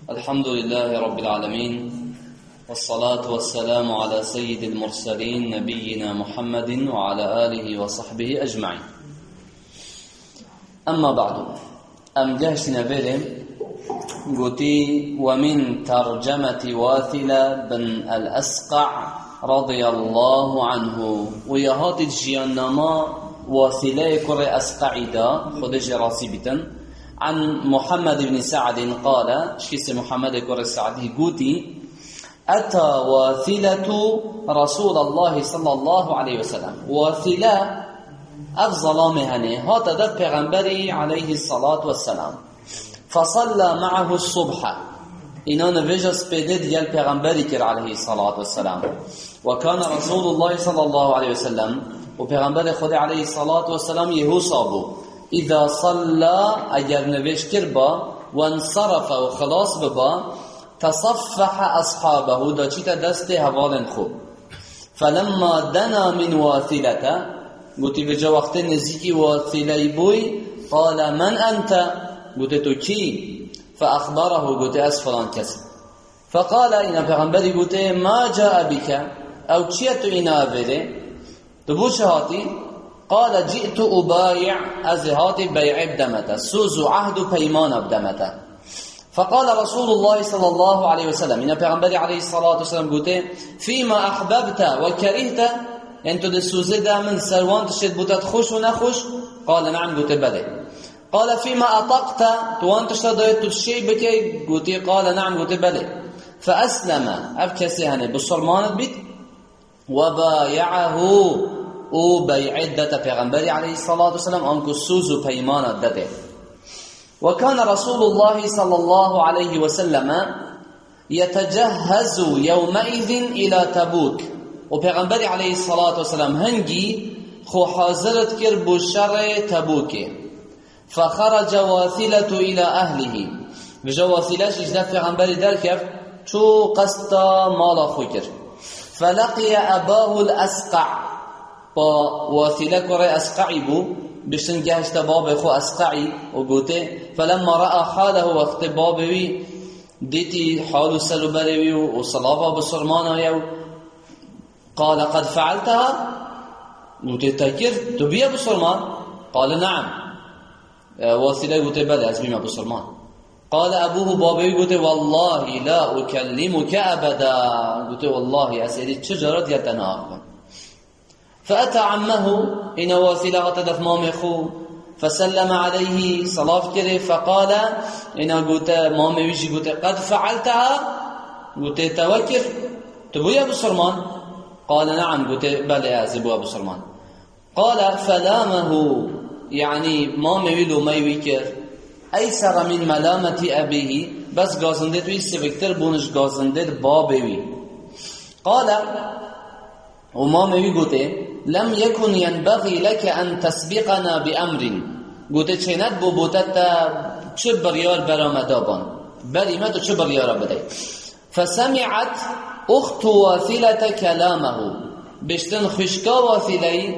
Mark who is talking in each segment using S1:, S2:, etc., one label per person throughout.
S1: الحمد لله رب العالمين، والصلاة والسلام على سيد المرسلين نبينا محمد وعلى آله وصحبه أجمعين. أما بعد، أم جهشنا برم قلتي ومن ترجمة واثلة بن الأسقع رضي الله عنه، ويهات الجيانما واثلة كر أسقعدا خدج راسي بتن عن محمد بن سعد قال شكيس محمد كر سعد قوتي أتى واثلة رسول الله صلى الله عليه وسلم. واثلة أفضل مهنه هات دد پیغمبري عليه الصلاة والسلام، فصلى معه الصبح، إنه نفجس بدد يال پیغمبري كر عليه الصلاة والسلام. وكان رسول الله صلى الله عليه وسلم وپیغمبر خود عليه الصلاة والسلام يهو صابو إذا صلى أجر نفش كربا وانصرف وخلاص ببا تصفح أصحابه دا چيتا دست حوالن خوب. فلما دنا من واثلة قلت بجا وقت نزيكي واثلة بوي قال من أنت؟ قلت تو كي؟ فأخبره قلت أسفلان كسب. فقال إنا پیغمبري قلت ما جاء بك أو چيتو إنا أبره تبوش هاتي؟ قال جئت أبايع أزهات بيع بدمته، سوز عهد بيمان بدمته. فقال رسول الله صلى الله عليه وسلم إن پیغمبر عليه الصلاة والسلام قلت فيما أحببت وكرهت، أنت دسوزه دا من سروان تشد بوتت خوش ونخوش؟ قال نعم قلت بله. قال فيما أطقت توان تشد دايت الشيء بكي؟ قلت قال نعم قلت بله. فأسلم أفكسي هني بالصرمان بيت وبايعه او بيعدة پیغمبر عليه الصلاة والسلام أنكو السوز بيمان الدده. وكان رسول الله صلى الله عليه وسلم يتجهز يومئذ إلى تبوك، وبيغمبر عليه الصلاة والسلام هنجي خو حاضرت كر بشر تبوك. فخرج واثلة إلى أهله، بجا واثلة جدا بيغمبر دركف شو قسطا مالا خوكر. فلقي أباه الأسقع، با واثلة كر أسقعي بو بشن جهشت باب خو أسقعي وقوته. فلما رأى حاله وقت بابوي ديتي حال سلو بروي وصلابه بصرمانه يو قال قد فعلتها؟ قوته تكر تبيه بصرمان؟ قال نعم. واثلة قوته بله أزميمه بصرمان. قال أبوه بابوي قوته والله لا أكلمك أبدا، قوته والله أسئلي تجرد يتناقم. فأتى عمه إن واثلة تدف مامخو فسلم عليه صلاة كره. فقال إن قلت مامي ويجي قلت قد فعلتها؟ قلت توكر تبوي أبو سلمان؟ قال نعم. قلت بلى أزبو أبو سلمان. قال فلامه، يعني مامي ويلو ما يوكر أيسر من ملامة أبيه، بس غازندت ويسي بكتر بونش غازندت بابي. قال ومامي قلت لم يكن ينبغي لك أن تسبقنا بأمر، قلت چند بو بوتت چه بريار برامدابان بريمت چه بريار بدأي. فسمعت أخت واثلة كلامه، بشتن خشكا واثلة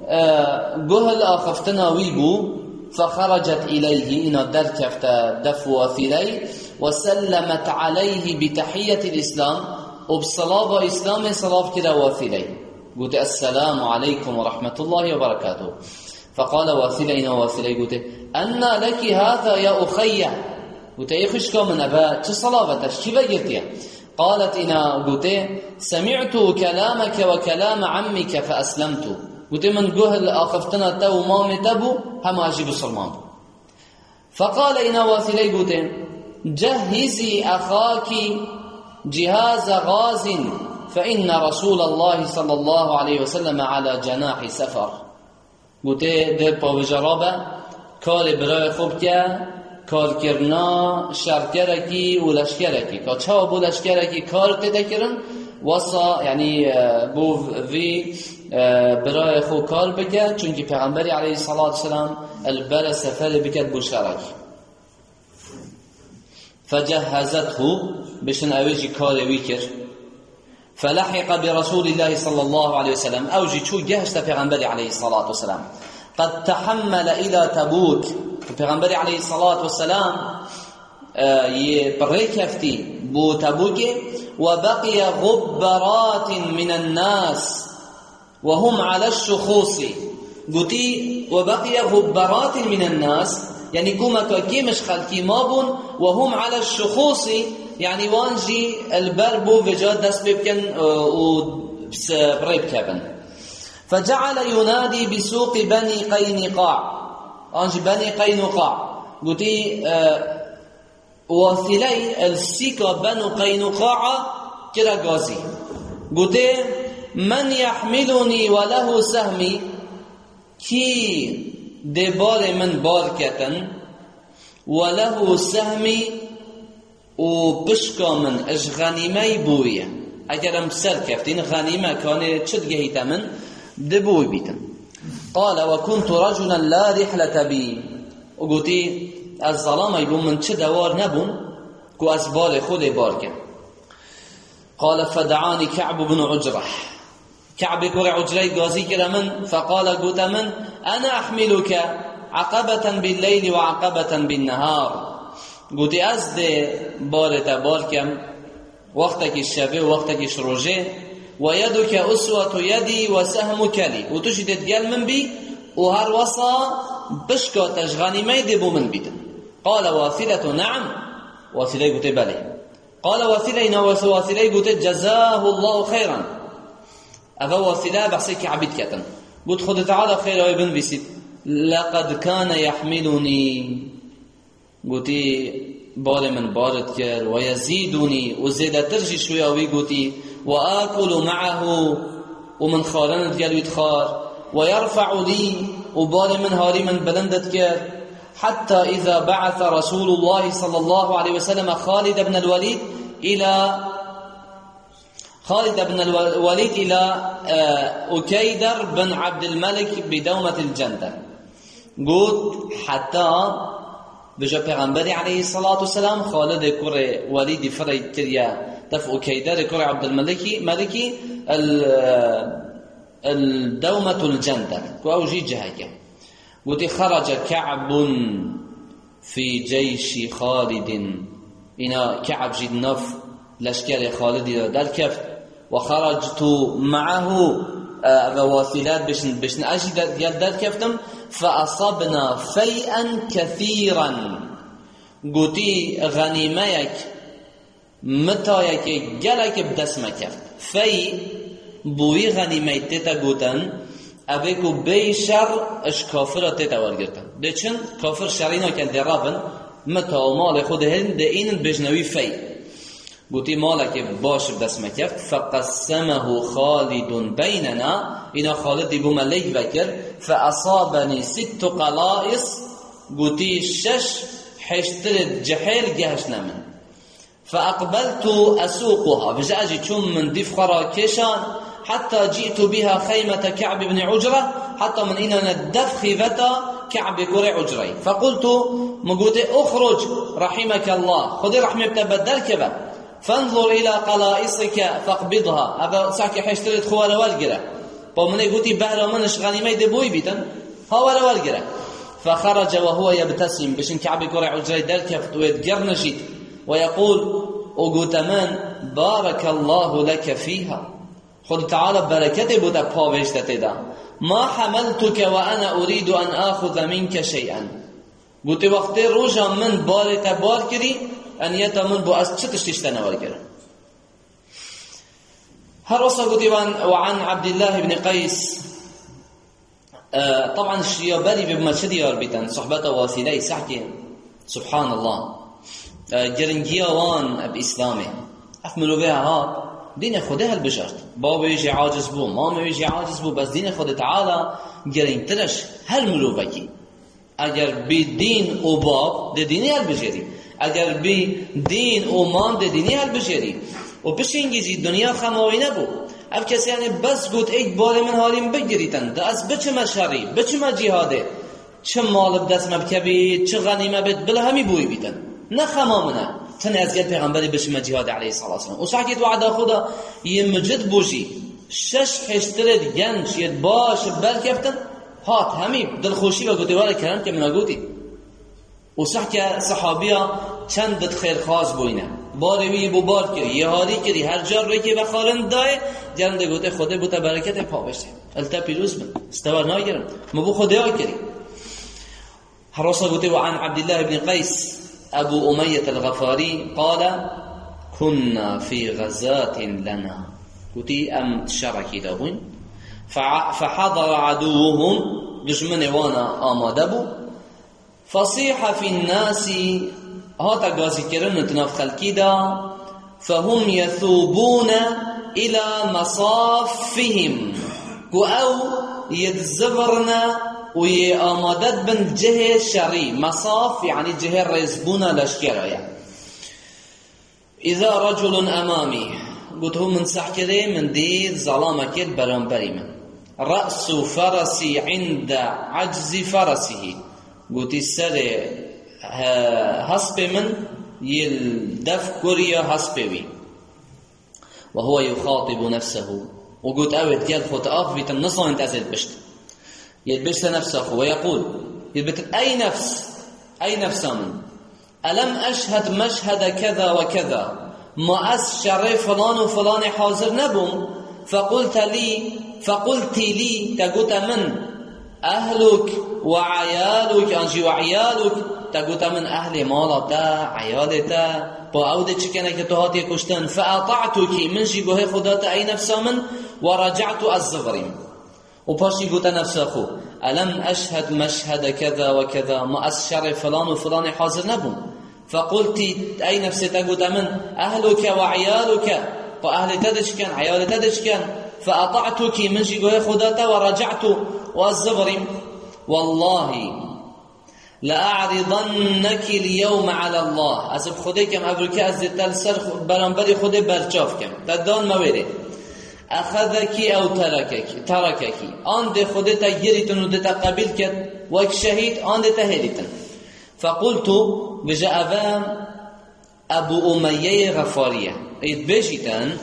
S1: قهل آخفتنا ويبو. فخرجت إليه إن دركفت دف واثلة وسلمت عليه بتحية الإسلام، وبصلاة إسلام صلاة كده واثلة قلت السلام عليكم ورحمة الله وبركاته. فقال واثلة إن واثلة قلت أن لك هذا يا أخي؟ قلت يخشك من أبا تصلافتش كيف قلت؟ قالت إنا قلت سمعت كلامك وكلام عمك فأسلمت. قلت من قهل آخفتنا تو مامي تبو هم أجيب السلمان. فقال إنا واثلة قلت جهزي أخاك جهاز غاز، فإن رسول الله صلى الله عليه وسلم على جناح سفر. قلت در پاوجرابه کار برای خوب که کار کرنا شرکرکی و لشکرکی که چه بو لشکرکی کار تدکرن واسا، یعنی بو وی برای خوب کار بکه، چونکه پیغمبری علیه الصلاة والسلام البر سفر بکد بو شرک. فجهزته بشن اویجی کار ویکر. فلحق برسول الله صلى الله عليه وسلم، أوجي شو جهزت پیغمبر عليه الصلاة والسلام قد تحمل إلى تبوك. پیغمبر عليه الصلاة والسلام برای کفتی بو تبوک و بقی غبرات من الناس وهم على الشخوص گوتی و بقی غبرات من الناس یعنی کومکا کیمش خلکی ما بون و هم على الشخوص یعنی وانجی البر بو وجاد دست بکن و بريب كابن فجعل ينادي بسوق بني قينقاع انج بني قينقاع قلتي وثلي السيكا بنو قينقاع كده غازي قلتي من يحملني وله سهمي كي دبار من باركة وله سهمي وبشكا من اش غنيمي بويه اگرم سر کفتین غنیمه کانه چد گهیت من دبوی بیتن قال وكنت رجلا لا رحلة بي و گوتی از ظلام ایبون من چه دوار نبون که از بار خود بار کن قال فدعاني كعب بن عجرة كعب كور عجرة قازي كده من فقال قوت من أنا أحملك عقبة بالليل وعقبة بالنهار قوتي أزد بارتا باركم وقتك الشبه وقتك الشروجه ويدك أسوة يدي وسهمك لي وتشد الديال من بي وهر وصا بشكا تشغاني ما يدبو من بيت قال واثلة نعم واثلة قلت بلي قال واثلة واثلة قلت جزاه الله خيرا أفا واثلة بحسيك عبيد كتن قلت خد تعالى خير ابن بيسيت لقد كان يحملني قلت بال من بارد كر ويزيدني وزيد ترجي شوية ويقوتي وآكل معه ومن خارن ديال يتخار ويرفع لي وبال من هاري من بلندت كر حتى إذا بعث رسول الله صلى الله عليه وسلم خالد بن الوليد إلى أكيدر بن عبد الملك بدومة الجندل قلت حتى بجا پیغمبری علیه الصلاة والسلام خالد كور وليد فريد تريا تفو كيدر كور عبد الملكي الدومة الجندل كواوجي جهاجة قلت خرج كعب في جيش خالد إنا كعب جد نف لشكر خالد دل كفت وخرجت معه واثلات بشن أجد دل كفتم فأصبنا فيئا كثيرا قوتي غنيميك متايك جلك بدسمك في بوي غنيميت تتا قوتن أبيكو بيشر اش كافر تتا ورگرتن ديچن كافر شرينا كان درابن متا ومال خودهن دين بجنوي في قوتي مالك باش بدسمك فقسمه خالد بيننا إنا خالد بو مليك بكر فأصابني 6 قلائص قوتي 6 حشتر جحيل جهشنا من فأقبلت أسوقها بجاجي تشم من دفخرا كيشان حتى جئت بها خيمة كعب بن عجرة حتى من إنا ندفخ فتا كعب كري عجري فقلت مقوتي أخرج رحمك الله خذي رحمة بدل كبا فانظر إلى قلائصك فاقبضها هذا ساكي حشترت خوال والقرة فمن قوتي بهر منش غنيمة دبوي بيتن هو والقرة فخرج وهو يبتسم بشن كعب كري عجري دلكفت ويتقرنشيت ويقول وقوت من بارك الله لك فيها خذ تعالى بركته بودا باوشتته دا ما حملتك وأنا أريد أن آخذ منك شيئا قلت وقت روجا من بارت بار كري أن يتمن بو أس تشتشتنا والكرا هل وصل قلت وعن عبد الله بن قيس طبعا الشيابالي بمشهد يربطن صحبته واثلي سحكي سبحان الله جرنجيا وان بإسلامه أفملوا بها ها دين خده هالبشرت بابا يجي عاجز بو ماما يجي عاجز بو بس دين خده تعالى جرين ترش هالملوبكي اگر بی دین و باب ده دینی هالبشری اگر بی دین و مام ده دینی هالبشری و بشینگیزی دنیا خماوی نبو اف کسی یعنی بس گوت ایک بار من حالیم بگریتن ده از بچه مشهری بچه مجیهاده چه مال بدست مبکبی چه غنیمه بید بله همی بوی بیتن نه خمامنه تنه از گل پیغمبری بشه مجیهاد علیه الصلاة والسلام و ساکت وعده خدا یه مجد بوشی 6 حشترد گنج ید باش بل کفتن هات همین دلخوشی و گوتوار کرم که منا گوتی و سحکه صحابیا چندت خیر خواست بوینه باروی بو بار کری یهاری کری هر جار روی که بخارن دای جنده گوته خوده بوتا برکت پا بشه التا پیروز من استوار ناگرم مبو خوده ها کری حراسة قلت عن عبد الله بن قيس أبو أمية الغفاري قال كنا في غزاة لنا قلت أم شركي دابون فحضر عدوهم دشمن وانا آمادبو فصيح في الناس هاتا قاسي كرن تناف خلقي دا فهم يثوبون إلى مصافهم أو يتزبرنا وآمادت بن جهة شري مصاف يعني جهة رزبونا لشكرا يعني. إذا رجل أمامي قلت هو من سحكري من دير ظلامة كد برانبري من رأس فرسي عند عجز فرسه قلت السر هسب من يلدف كوريا هسبوي وهو يخاطب نفسه وقلت أود قال خط أخفيت النصر انت أزل بشت يلبس نفسه ويقول يلبس أي نفس من ألم أشهد مشهد كذا وكذا ما أسشر فلان وفلان حاضر نبم فقلت لي تقول من أهلك وعيالك أنجي وعيالك تقول من أهل مالتا عيالتا باعوده چکنه که تو هاتی کشتن فأطعتك من جيبه خدات أي نفس من ورجعت الزغرم وباشي قلت نفسه خو ألم أشهد مشهد كذا وكذا ما أسشر فلان وفلان حاضر نبم فقلت أي نفسي تقول من أهلك وعيالك وأهل تدشكن عيال تدشكن فأطعتك من جيبه خدات ورجعت والزغرم والله لأعرضنك اليوم على الله أسب خديكم أبرك أزدتال سر برانبري خدي برچافكم تدان مويري أخذك أو تركك آن خدي تجريتن ودتا قبيل كد وك شهيد آن تهيرتن فقلت بجاء أبو أمية غفارية يتبشتن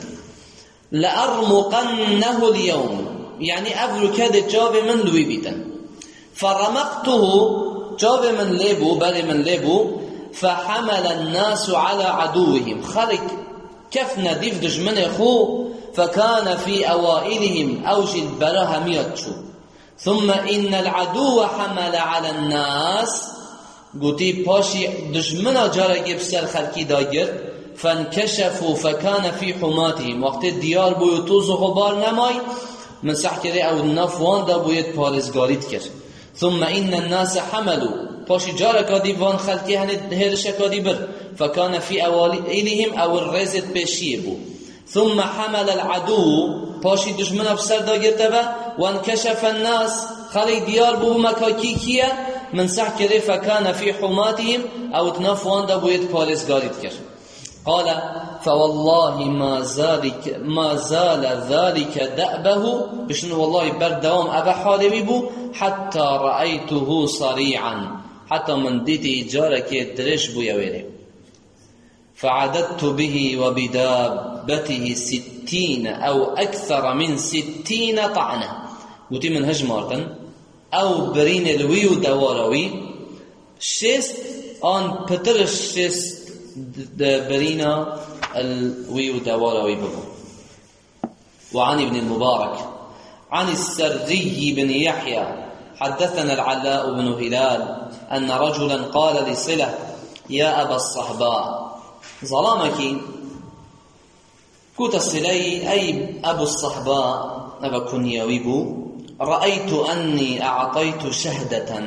S1: لأرمقنه اليوم يعني أبرك هذا جاب من لويبتن فرمقته جاب من ليبو بل من ليبو فحمل الناس على عدوهم خلق كف نديف دجمن خو فكان في أوائلهم أوج البلاها ميتشو ثم إن العدو حمل على الناس قلتي باشي دجمن جارة بسر خلقي داير فانكشفوا فكان في حماتهم وقت الديار بيوتوز غبار نماي من سحكري أو النفوان دا بيت بارزگاريت كر ثم إن الناس حملوا باشي جارك ديوان خلقي هرشك ديبر فكان في أوائلهم أو الرزت بشيبو ثم حمل العدو باشي دشمن بسر داگرتبه وانكشف الناس خلي ديار بو مكاكي كيه من سحكري فكان في حماتهم أو تنفوان دا بيت بارزگاريت كر قال فوالله ما زال ذلك دأبه بشنو والله بردوام أبا حالوي بو حتى رأيته صريعا حتى من ديتي جارك درش بو يويري فعددت به وبدابته 60 أو أكثر من 60 طعنة قلت من هجمارتن أو برين الويو دواروي شست آن پترش شست برينا الويو دواروي ببو وعن ابن المبارك عن السري بن يحيى حدثنا العلاء بن هلال أن رجلا قال لصلة يا أبا الصحباء ظلامك كنت صلي أي أبو الصحباء أبا كنيويبو رأيت أني أعطيت شهدة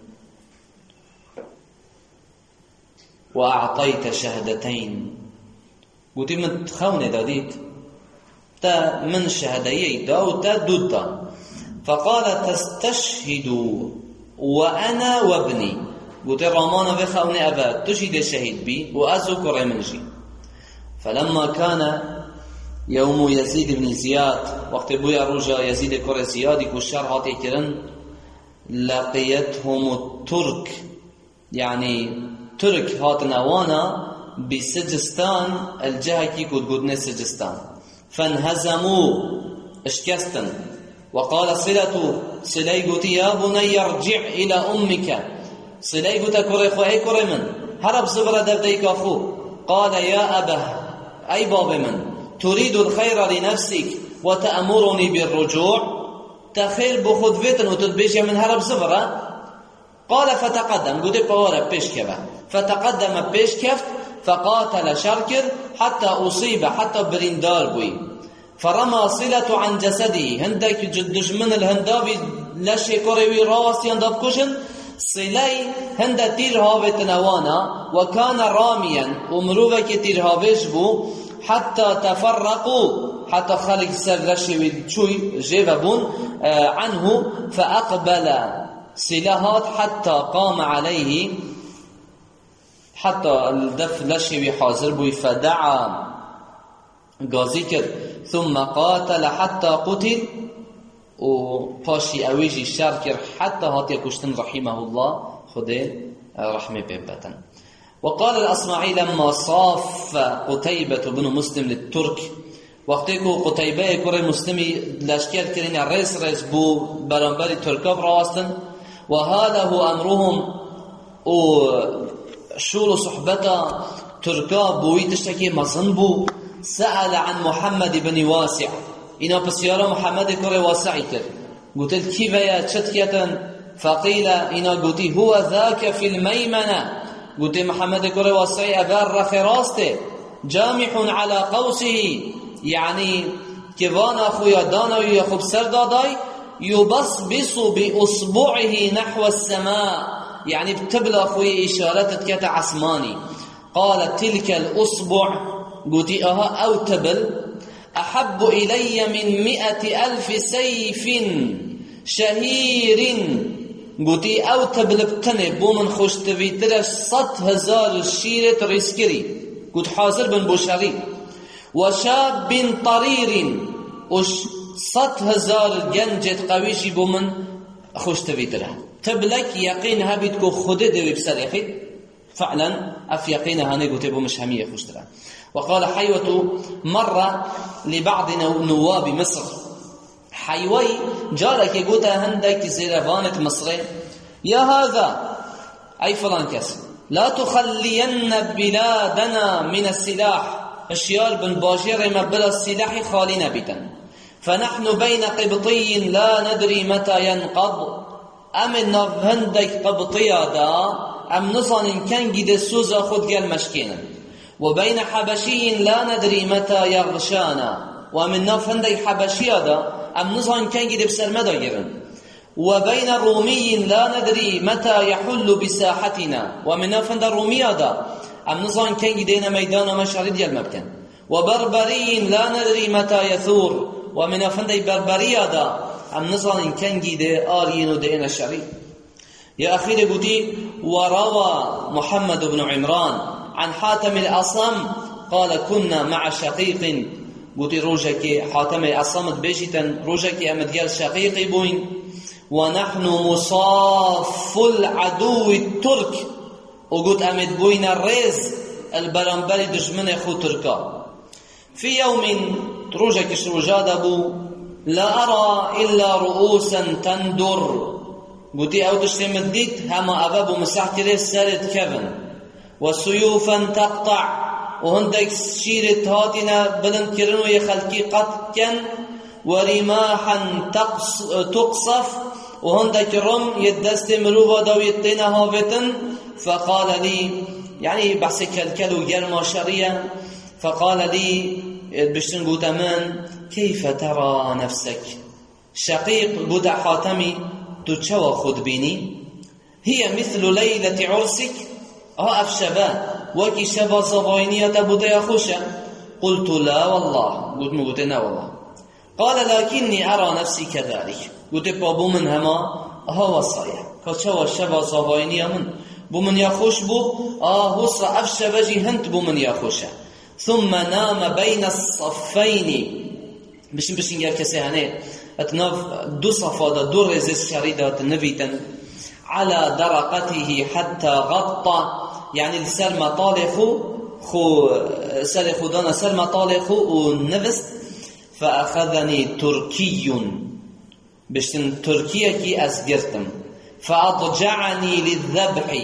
S1: وأعطيت شهدتين قلت من تخوني داديك تا من شهديي دا وتا دودا فقال تستشهد وأنا وابني قلت رامان بخوني أبا تشهد الشهيد بي وأذكر منجي فلما كان يوم يزيد بن زياد وقت بويا رجا يزيد كور زياد كشار هاتي كرن لقيتهم الترك يعني ترك هاتنا وانا بسجستان الجهة كي قدنا سجستان فانهزموا اشكستن وقال صلي قلت يا بني ارجع إلى أمك صلي قلت كوري خوهي كوري من هرب زبرة درديك أخو. قال يا أبه أي باب من تريد الخير لنفسك وتأمرني بالرجوع؟ تخيل بخود فيتن وتدبيش من هرب زبرة. قال فتقدم قد بوارا بيش كفا فتقدم بيش كفت فقاتل شركر حتى أصيب حتى بريندار بوي فرمى صلة عن جسده هندك جدش من الهندابي لشي كوريوي راس يندب كشن صلي هند تير هاوت نوانا وكان راميا ومروفك تير هاوش بو حتى تفرقوا حتى خلق سر لشي شوي جيبابون عنه فأقبل سلاحات حتى قام عليه حتى الدف لشي حاضر بوي فدعا غازيكر ثم قاتل حتى قتل وباشي أويجي الشاركر حتى هاتي كشتن رحمه الله خده رحمه بيبتن. وقال الأصمعي لما صاف قتيبة بن مسلم للترك وقتكو قتيبة كوري مسلمي لاشكال كرين ريس بو برانبري تركاب راستن وهذا هو أمرهم وشول صحبتا تركاب بوي تشتكي مصنبو سأل عن محمد بن واسع إنا بسيارة محمد كوري واسعي كر قلت كيف يا تشتكية فقيل إنا قلت هو ذاك في الميمنة قلت محمد كوري واسعي أبار رخراسته جامح على قوسه يعني كيفانا خويا دانا يخب سرداداي يبصبص بأصبعه نحو السماء يعني بتبلغ خويا إشارات كتا عسماني. قال تلك الأصبع قلت أو تبل أحب إلي من 100,000 سيف شهير قلت أو تبل بتنب ومن خوشتبي ترش 100,000 شيرة ريسكري قلت حاضر بن بوشاري وشاب طرير وش 100,000 جنجة قويشي بومن خوشتبي تره تبلك يقين هبتكو خده دوي بسر يخي فعلا أف يقينها نيقو مش همية خوشتره. وقال حيوة مرة لبعض نواب مصر حيوي جارك يقولها هندك زيرفانة مصر يا هذا أي فلان كس لا تخلين بلادنا من السلاح الشيار بن باجير مبلا السلاح خالنا بيتا فنحن بين قبطي لا ندري متى ينقض أمن هندك قبطية دا أم نصن كان قد السوزة خد قال مشكينا وبين حبشي لا ندري متى يغشانا ومن نفندي حبشي دا أم نصن كان قد بسرمدا جرن وبين رومي لا ندري متى يحل بساحتنا ومن نفند الرومي دا أم نصن كان قدينا ميدان مشاري ديال مبكن وبربري لا ندري متى يثور ومن نفندي بربري دا أم نصن كان قد آلين دين الشريف. يا أخي قلتي وروى محمد بن عمران عن حاتم الأصم قال كنا مع شقيق قلتي روجك حاتم الأصم بيجتا روجك أمدقال شقيق بوين ونحن مصاف العدو الترك وقلت أمد بوين الريز البرنبري دشمن أخو تركا في يوم روجك شروجاد أبو لا أرى إلا رؤوسا تندر قلتي أو تشتم الديت هما أبابو مساحتي ليس سارت كفن وسيوفا تقطع وهندك شيرت هاتنا بلند كرنو يخلقي قطكا ورماحا تقصف وهندك رم يدست مروبا دويتنا هافتن فقال لي يعني بحث كالكلو جرما شريا فقال لي بشتن قلت أمان كيف ترى نفسك شقيق قد حاتمي تتشوى خد بيني هي مثل ليلة عرسك أفشبا وكي شبا صباينية بودي أخوشا قلت لا والله قلت لا والله قال لكني أرى نفسي كذلك قلت بابو من هما هو صحيح كتشوى شبا صباينية من بمن يخوش بو هصر أفشبا جهنت بمن يخوشا ثم نام بين الصفين بشن يا كسيهاني اتناف دو صفادة دو رزيز شريدة نبيتا على درقته حتى غطى يعني السر مطالخو خو سر خدانا سر مطالخو ونفست فأخذني تركي بشتن تركيا كي أسجرتم فأضجعني للذبح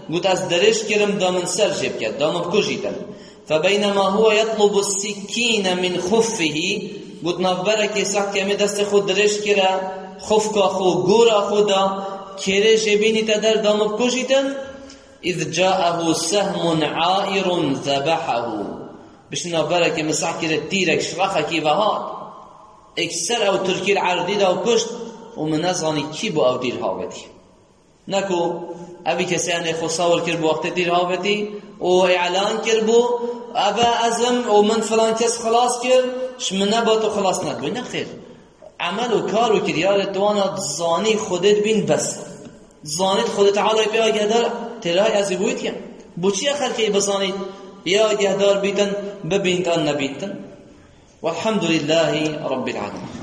S1: قلت از درش كرم دامن سر جيب كد دامن بكوشيتن فبينما هو يطلب السكين من خفه قلت نفبرك ساك كمي دست خود درش كرا خفك خو قورا خودا كره جبيني تدر دامن بكوشيتن إذ جاءه سهم عائر ذبحه بش نفبرك مساك كرا تيرك شرخكي وهاد اكسر او تركي العردي دا وكشت ومن نزغاني كي بو او دير هاوتي نكو ابي كساني خصاول كربو وقت دير هاوتي و اعلان كربو ابا ازم ومن فلان كس خلاص كر شمنا باتو خلاص نكو نخير عمل و کار و كريار دوانا زاني خودت بين بس زانيت خودت تعالى بيا قدر تلاقي ازيبويت يا بوچي اخر كي بزانيت يا قدر بيتن ببينتن نبيتن والحمد لله رب العالمين.